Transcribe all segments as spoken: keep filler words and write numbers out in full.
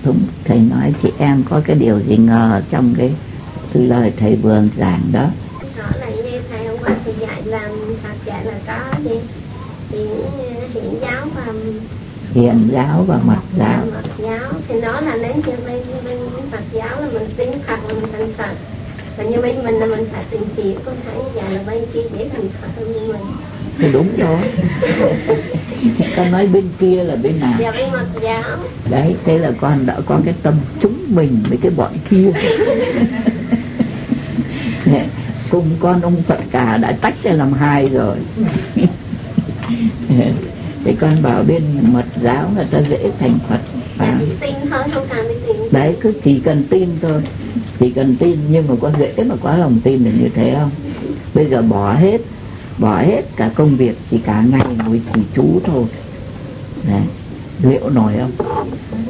Đúng, thầy nói chị em có cái điều gì ngờ trong cái lời thầy vừa giảng đó. Đó là như thầy hôm qua thầy dạy là Phật dạy là có gì hiện hiện giáo và hiện giáo và mật giáo. Mật giáo thì nó là nếu như bên bên Phật giáo là mình tin Phật là mình thành Phật, và như bên mình là mình phải tin chỉ con thấy vậy là bên kia dễ thành Phật hơn như mình. Thì đúng rồi. Con nói bên kia là bên nào? Dạ bên Mật giáo. Đấy, thế là con đã có cái tâm chúng mình với cái bọn kia. Cùng con ông Phật cả đã tách ra làm hai rồi. Thế con bảo bên Mật giáo người ta dễ thành Phật. À, tin thôi, không cần đi tin. Đấy, cứ chỉ cần tin thôi, chỉ cần tin, nhưng mà có dễ mà có lòng tin được như thế không? Bây giờ bỏ hết, bỏ hết cả công việc, chỉ cả ngày ngồi chỉ chú thôi. Đấy, liệu nổi không?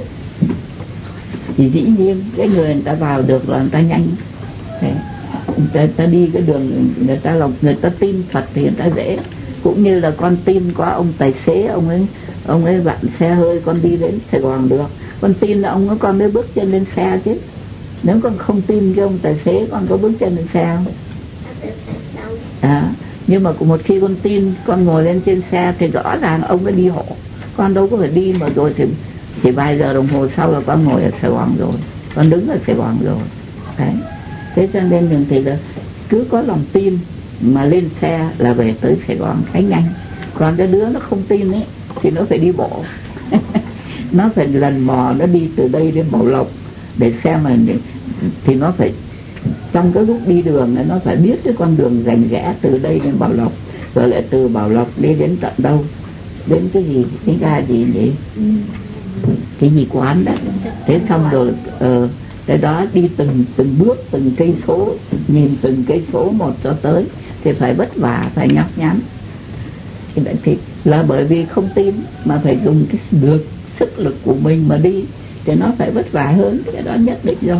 Thì dĩ nhiên cái người người ta vào được là người ta nhanh. Đấy, người ta, ta đi cái đường người ta lòng người ta tin Phật thì người ta dễ. Cũng như là con tin có ông tài xế, ông ấy ông ấy vặn xe hơi con đi đến Sài Gòn được. Con tin là ông ấy con mới bước chân lên xe chứ. Nếu con không tin cái ông tài xế, con có bước chân lên xe không? À, nhưng mà một khi con tin, con ngồi lên trên xe thì rõ ràng ông ấy đi hộ. Con đâu có phải đi mà rồi thì chỉ vài giờ đồng hồ sau là con ngồi ở Sài Gòn rồi, con đứng ở Sài Gòn rồi. Đấy, thế cho nên mình thì là cứ có lòng tin mà lên xe là về tới Sài Gòn khá nhanh. Còn cái đứa nó không tin ấy thì nó phải đi bộ. Nó phải lần mò, nó đi từ đây đến Bảo Lộc để xem mà thì nó phải trong cái lúc đi đường này nó phải biết cái con đường rành rẽ từ đây đến Bảo Lộc, rồi lại từ Bảo Lộc đi đến tận đâu, đến cái gì, cái ga gì nhỉ, cái gì quán đó. Thế xong rồi ờ, cái đó đi từng từng bước, từng cây số, nhìn từng cây số một cho tới thì phải vất vả, phải nhọc nhằn. Thì là bởi vì không tin mà phải dùng cái được sức lực của mình mà đi thì nó phải vất vả hơn, cái đó nhất định rồi.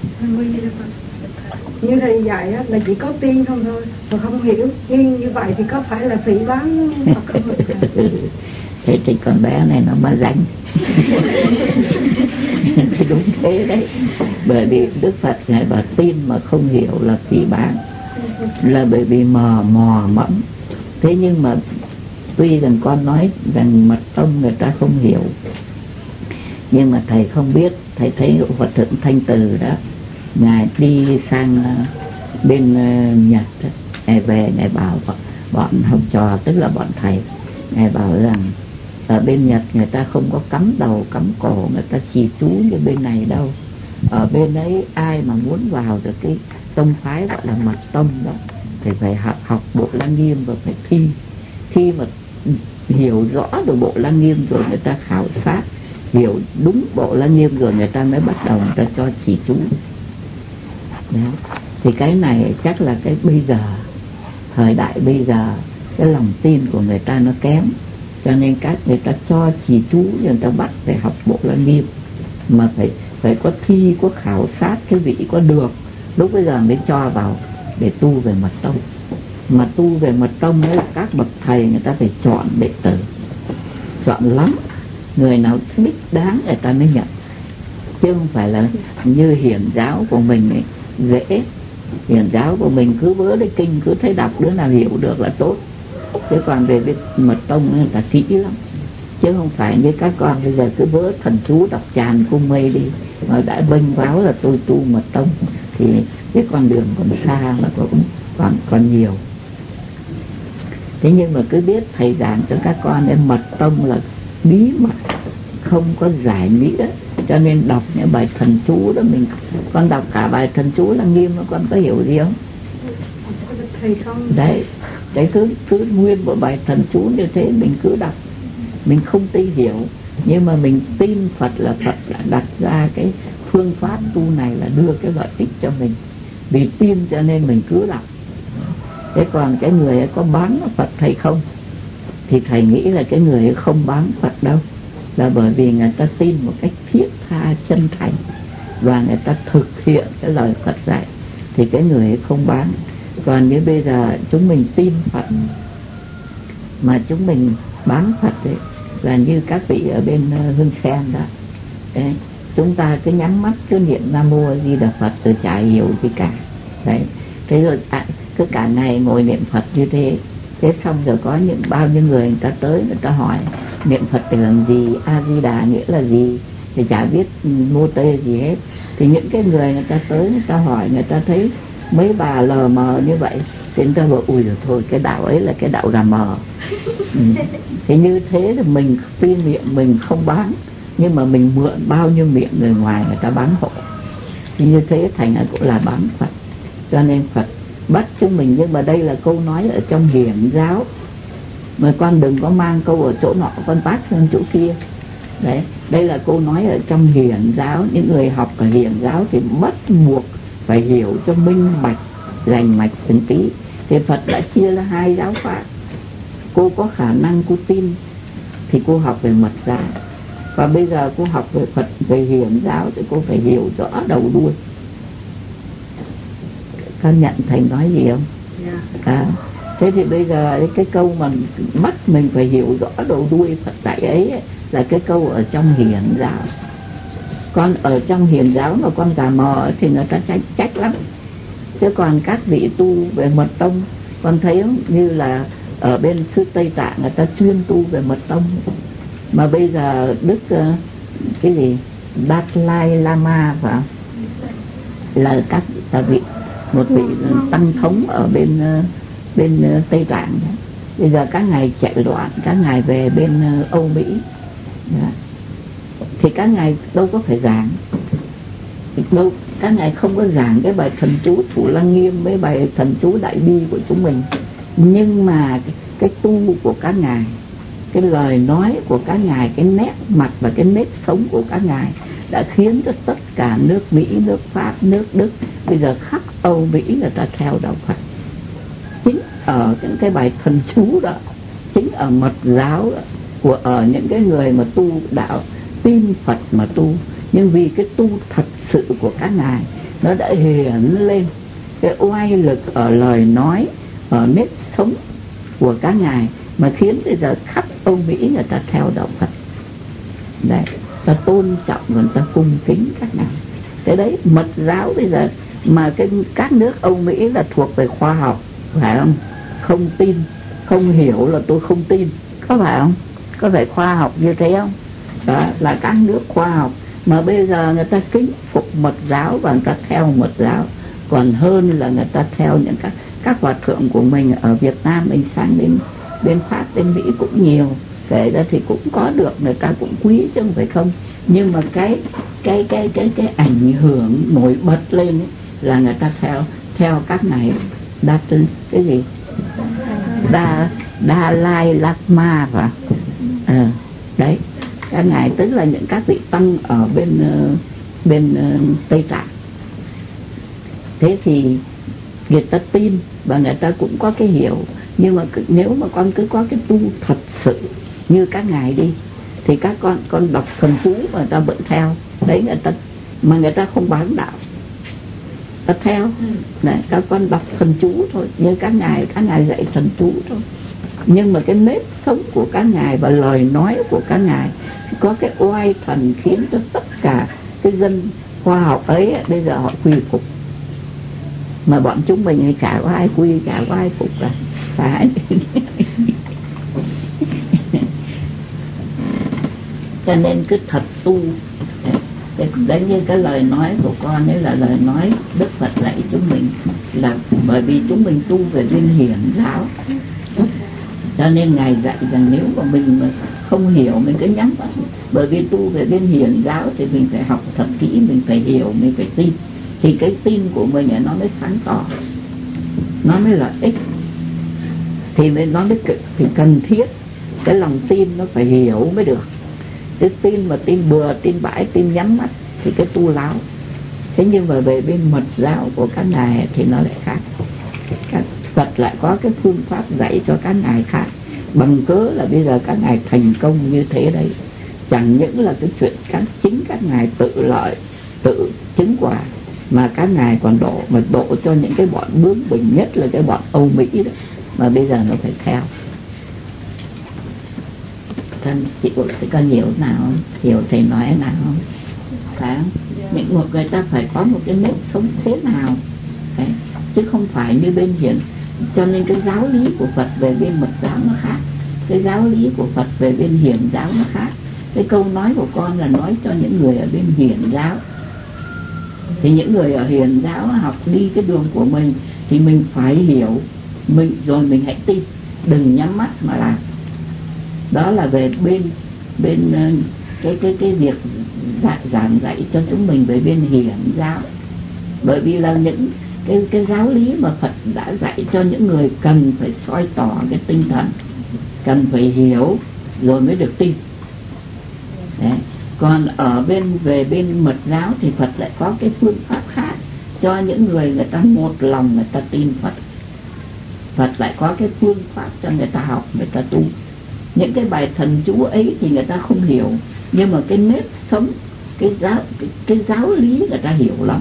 Như thầy dạy á, là chỉ có tin không thôi, mà không hiểu. Nhưng như vậy thì có phải là phỉ báng Phật không? Thế thì con bé này nó mà rảnh. Thì đúng thế đấy. Bởi vì Đức Phật ngài bảo tin mà không hiểu là phỉ báng, là bởi vì mò mò mẫm. Thế nhưng mà tuy rằng con nói rằng mật tông người ta không hiểu, nhưng mà thầy không biết. Thầy thấy Hòa Thượng Thanh Từ đó, ngài đi sang bên Nhật đó, ngài về ngài bảo bọn học trò, tức là bọn thầy, ngài bảo rằng ở bên Nhật người ta không có cắm đầu cắm cổ, người ta trì chú như bên này đâu. Ở bên ấy ai mà muốn vào được cái tông phái gọi là mật tông đó thì phải học, học Bộ Lăng Nghiêm và phải thi. Khi mà hiểu rõ được Bộ Lăng Nghiêm rồi, người ta khảo sát hiểu đúng Bộ Lăng Nghiêm rồi, người ta mới bắt đầu người ta cho chỉ chú. Đấy. Thì cái này chắc là cái bây giờ, thời đại bây giờ, cái lòng tin của người ta nó kém, cho nên các người ta cho chỉ chú, người ta bắt phải học Bộ Lăng Nghiêm, mà phải phải có thi, có khảo sát cái vị có được, lúc bây giờ mới cho vào để tu về mật tông. Mà tu về mật tông ấy, các bậc thầy người ta phải chọn đệ tử, chọn lắm, người nào thích đáng người ta mới nhận, chứ không phải là như Hiển giáo của mình ấy, dễ. Hiển giáo của mình cứ vớ lấy kinh, cứ thấy đọc đứa nào hiểu được là tốt. Chứ còn về cái mật tông người ta kỹ lắm, chứ không phải như các con bây giờ cứ vớ thần chú đọc tràn cung mây đi, mà đã bênh báo là tôi tu mật tông thì cái con đường còn xa mà cũng còn còn nhiều. Thế nhưng mà cứ biết thầy giảng cho các con em mật tông là bí mật, không có giải nghĩa, cho nên đọc những bài thần chú đó, mình con đọc cả bài thần chú là Nghiêm, con có hiểu gì không? Đấy, đấy cứ cứ nguyên một bài thần chú như thế mình cứ đọc, mình không tin hiểu, nhưng mà mình tin Phật là Phật đã đặt ra cái phương pháp tu này là đưa cái lợi ích cho mình, vì tin cho nên mình cứ đọc. Thế còn cái người ấy có bán Phật thầy không thì thầy nghĩ là cái người ấy không bán Phật đâu, là bởi vì người ta tin một cách thiết tha chân thành và người ta thực hiện cái lời Phật dạy thì cái người ấy không bán. Còn như bây giờ chúng mình tin Phật mà chúng mình bán Phật ấy, là như các vị ở bên Hương Sen đó. Đấy, chúng ta cứ nhắm mắt cứ niệm Nam Mô A Di Đà Phật rồi chả hiểu gì cả. Đấy, thế rồi à, cứ cả ngày ngồi niệm Phật như thế. Thế xong rồi có những bao nhiêu người người ta tới người ta hỏi niệm Phật để làm gì, A Di Đà nghĩa là gì, thì chả biết mô tê gì hết. Thì những cái người người ta tới người ta hỏi, người ta thấy mấy bà lờ mờ như vậy thì người ta bảo ui rồi thôi, cái đạo ấy là cái đạo là mờ. Ừ. Thì như thế thì mình tuy miệng mình không bán, nhưng mà mình mượn bao nhiêu miệng người ngoài người ta bán hộ, thì như thế thành ra cũng là bán Phật. Cho nên Phật bắt chúng mình, nhưng mà đây là câu nói ở trong Hiển giáo, mà con đừng có mang câu ở chỗ nọ con bắt sang chỗ kia. Đấy, đây là câu nói ở trong Hiển giáo. Những người học ở Hiển giáo thì bắt buộc phải hiểu cho minh bạch, rành mạch từng tí. Thì Phật đã chia ra hai giáo pháp. Cô có khả năng cô tin thì cô học về mật giáo, và bây giờ cô học về Phật, về Hiển giáo thì cô phải hiểu rõ đầu đuôi. Các nhận thầy nói gì không? Yeah. À, thế thì bây giờ cái câu mà bắt mình phải hiểu rõ đầu đuôi Phật dạy ấy, ấy là cái câu ở trong Hiển giáo. Con ở trong Hiển giáo mà con gà mờ thì người ta trách trách lắm. Chứ còn các vị tu về mật tông, con thấy không? Như là ở bên xứ Tây Tạng người ta chuyên tu về mật tông. Mà bây giờ Đức uh, cái gì Dalai Lama phải không? Là các vị, một vị tăng thống ở bên uh, bên uh, Tây Tạng. Bây giờ các ngài chạy loạn, các ngài về bên uh, Âu Mỹ. Đó. Thì các ngài đâu có phải giảng đâu, các ngài không có giảng cái bài thần chú Thủ Lăng Nghiêm với bài thần chú Đại Bi của chúng mình, nhưng mà cái, cái tu của các ngài, cái lời nói của các ngài, cái nét mặt và cái nếp sống của các ngài đã khiến cho tất cả nước Mỹ, nước Pháp, nước Đức, bây giờ khắp Âu Mỹ người ta theo đạo Phật. Chính ở những cái bài thần chú đó, chính ở mật giáo đó, của ở những cái người mà tu đạo tin Phật mà tu, nhưng vì cái tu thật sự của các ngài nó đã hiển lên cái oai lực ở lời nói, ở nếp sống của các ngài, mà khiến bây giờ khắp Âu Mỹ người ta theo đạo Phật. Đấy, ta tôn trọng và ta cung kính các ngài. Cái đấy mật giáo bây giờ mà cái các nước Âu Mỹ là thuộc về khoa học, phải không? Không tin, không hiểu là tôi không tin, có phải không? Có phải khoa học như thế không? Đó là các nước khoa học, mà bây giờ người ta kính phục mật giáo và người ta theo mật giáo còn hơn là người ta theo những các các hòa thượng của mình ở Việt Nam. Mình sang bên bên Pháp, bên Mỹ cũng nhiều, kể ra thì cũng có được, người ta cũng quý chứ không phải không. Nhưng mà cái cái cái cái cái ảnh hưởng nổi bật lên ấy, là người ta theo theo các ngài đa cái gì đa Dalai Lama và à, đấy, các ngài tức là những các vị tăng ở bên uh, bên uh, Tây Tạng. Thế thì người ta tin và người ta cũng có cái hiểu, nhưng mà nếu mà con cứ có cái tu thật sự như các ngài đi thì các con con đọc thần chú mà người ta vẫn theo đấy, người ta mà người ta không bán đạo, ta theo này, các con đọc thần chú thôi, như các ngài các ngài dạy thần chú thôi, nhưng mà cái nếp sống của các ngài và lời nói của các ngài có cái oai thần khiến cho tất cả cái dân khoa học ấy bây giờ họ quy phục. Mà bọn chúng mình thì chả có ai quy, chả có ai phục cả, phải. Cho nên cứ thật tu. Đấy, như cái lời nói của con ấy là lời nói Đức Phật dạy chúng mình, là bởi vì chúng mình tu về bên Hiển giáo, cho nên ngài dạy rằng nếu mà mình mà không hiểu mình cứ nhắm mắt, bởi vì tu về bên Hiển giáo thì mình phải học thật kỹ, mình phải hiểu, mình phải tin, thì cái tin của mình nó mới sáng tỏ, nó mới lợi ích, thì nó mới thì cần thiết. Cái lòng tin nó phải hiểu mới được. Cái tin mà tin bừa, tin bãi, tin nhắm mắt thì cái tu láo. Thế nhưng mà về bên mật giáo của các ngài thì nó lại khác. Các Phật lại có cái phương pháp dạy cho các ngài khác, bằng cớ là bây giờ các ngài thành công như thế đấy. Chẳng những là cái chuyện các chính các ngài tự lợi, tự chứng quả, mà các ngài còn độ, mà độ cho những cái bọn bướng bỉnh, nhất là cái bọn Âu Mỹ đó, mà bây giờ nó phải theo. Con chị có hiểu nào không? Hiểu thầy nói nào không? phải không? Những một người ta phải có một cái nếp sống thế nào đấy, chứ không phải như bên Hiền. Cho nên cái giáo lý của Phật về bên Mật giáo nó khác, cái giáo lý của Phật về bên Hiền giáo nó khác. Cái câu nói của con là nói cho những người ở bên Hiền giáo, thì những người ở Hiền giáo học đi cái đường của mình thì mình phải hiểu mình rồi mình hãy tin, đừng nhắm mắt mà làm. Đó là về bên bên cái cái cái việc dạy giảng dạy cho chúng mình về bên Hiền giáo. Bởi vì là những cái cái giáo lý mà Phật đã dạy cho những người cần phải soi tỏ cái tinh thần, cần phải hiểu rồi mới được tin. Đấy. Còn ở bên về bên Mật giáo thì Phật lại có cái phương pháp khác cho những người người ta một lòng người ta tin Phật. Phật lại có cái phương pháp cho người ta học, người ta tu. Những cái bài thần chú ấy thì người ta không hiểu, nhưng mà cái nếp sống, cái giáo cái, cái giáo lý người ta hiểu lắm.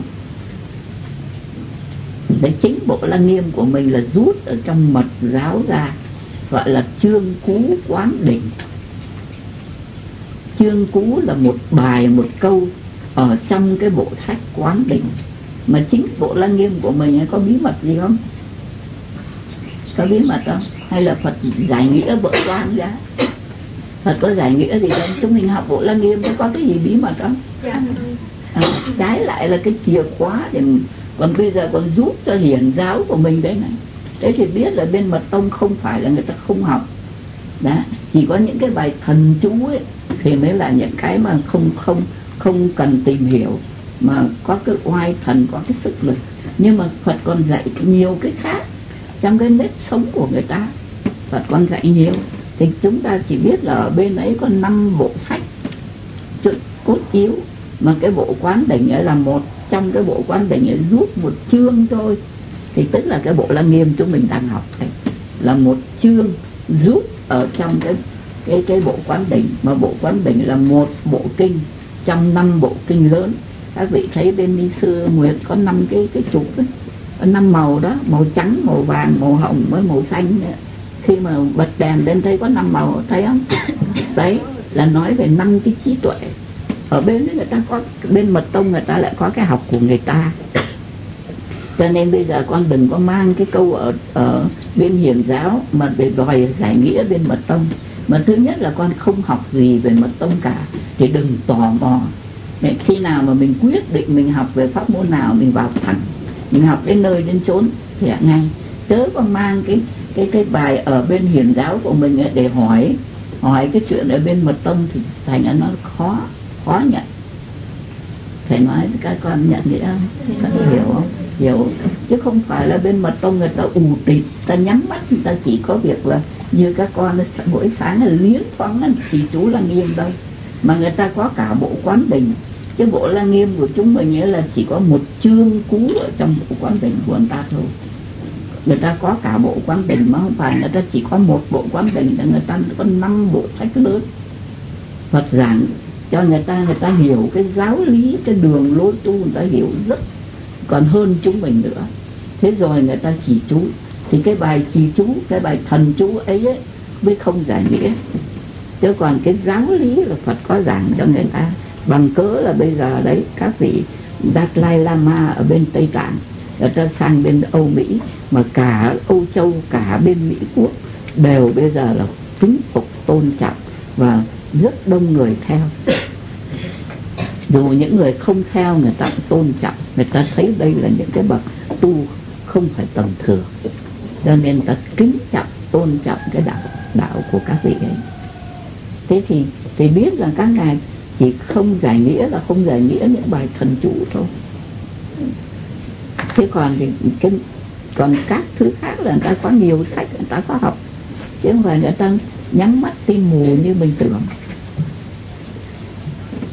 Để chính bộ Lăng Nghiêm của mình là rút ở trong Mật giáo ra, gọi là chương cú quán đỉnh. Chương cú là một bài, một câu ở trong cái bộ sách quán đỉnh. Mà chính bộ Lăng Nghiêm của mình có bí mật gì không? Có bí mật không? Hay là Phật giải nghĩa bộ quán ra? Phật có giải nghĩa gì không? Chúng mình học bộ Lăng Nghiêm có cái gì bí mật không? À, trái lại là cái chìa khóa để còn bây giờ còn giúp cho Hiền giáo của mình đấy này. Thế thì biết là bên Mật tông không phải là người ta không học. Đó, chỉ có những cái bài thần chú ấy thì mới là những cái mà không không không cần tìm hiểu, mà có cái oai thần, có cái sức lực. Nhưng mà Phật còn dạy nhiều cái khác trong cái nếp sống của người ta. Phật còn dạy nhiều. Thì chúng ta chỉ biết là ở bên ấy có năm bộ sách cốt yếu, mà cái bộ quán đỉnh ấy là một trong cái bộ quán đỉnh ấy giúp một chương thôi. Thì tức là cái bộ Lăng Nghiêm chúng mình đang học này là một chương giúp ở trong cái cái cái bộ quán đỉnh. Mà bộ quán đỉnh là một bộ kinh trong năm bộ kinh lớn. Các vị thấy bên Ni Sư Nguyệt có năm cái cái trục ấy, năm màu đó, màu trắng, màu vàng, màu hồng với màu xanh nữa. Khi mà bật đèn lên thấy có năm màu, thấy không? Đấy là nói về năm cái trí tuệ. Ở bên đấy người ta có, bên Mật tông người ta lại có cái học của người ta. Cho nên bây giờ con đừng có mang cái câu ở ở bên Hiền giáo mà để đòi giải nghĩa bên Mật tông. Mà thứ nhất là con không học gì về Mật tông cả, thì đừng tò mò. Để khi nào mà mình quyết định mình học về pháp môn nào mình vào thẳng, mình học đến nơi đến chốn thì ngay. Chớ con mang cái cái cái bài ở bên Hiền giáo của mình để hỏi hỏi cái chuyện ở bên Mật tông thì thành ra nó khó khó nhận. Thầy nói các con nhận nghĩa không? Các con hiểu không? Hiểu. Chứ không phải là bên Mật tông người ta ù tịt, ta nhắm mắt người ta chỉ có việc là như các con mỗi sáng là liếng thoáng thì chú Lăng Nghiêm đâu. Mà người ta có cả bộ quán đỉnh. Cái bộ Lăng Nghiêm của chúng mình nghĩa là chỉ có một chương cú ở trong bộ quán đỉnh của người ta thôi. Người ta có cả bộ quán đỉnh mà không phải người ta chỉ có một bộ quán đỉnh, người ta có năm bộ sách lớn. Phật giảng cho người ta, người ta hiểu cái giáo lý, cái đường lối tu người ta hiểu rất còn hơn chúng mình nữa. Thế rồi người ta chỉ chú, thì cái bài trì chú, cái bài thần chú ấy, ấy mới không giải nghĩa. Chứ còn cái giáo lý là Phật có giảng cho người ta. Bằng cớ là bây giờ đấy các vị Dalai Lama ở bên Tây Tạng, người ta sang bên Âu Mỹ, mà cả Âu Châu, cả bên Mỹ Quốc đều bây giờ là kính phục tôn trọng và rất đông người theo. Dù những người không theo người ta tôn trọng, người ta thấy đây là những cái bậc tu không phải tầm thường, cho nên ta kính trọng tôn trọng cái đạo đạo của các vị ấy. Thế thì thì biết rằng các ngài chỉ không giải nghĩa là không giải nghĩa những bài thần chú thôi. Thế còn thì cái còn các thứ khác là người ta có nhiều sách, người ta có học, chứ không phải người ta nhắm mắt tin mù như mình tưởng.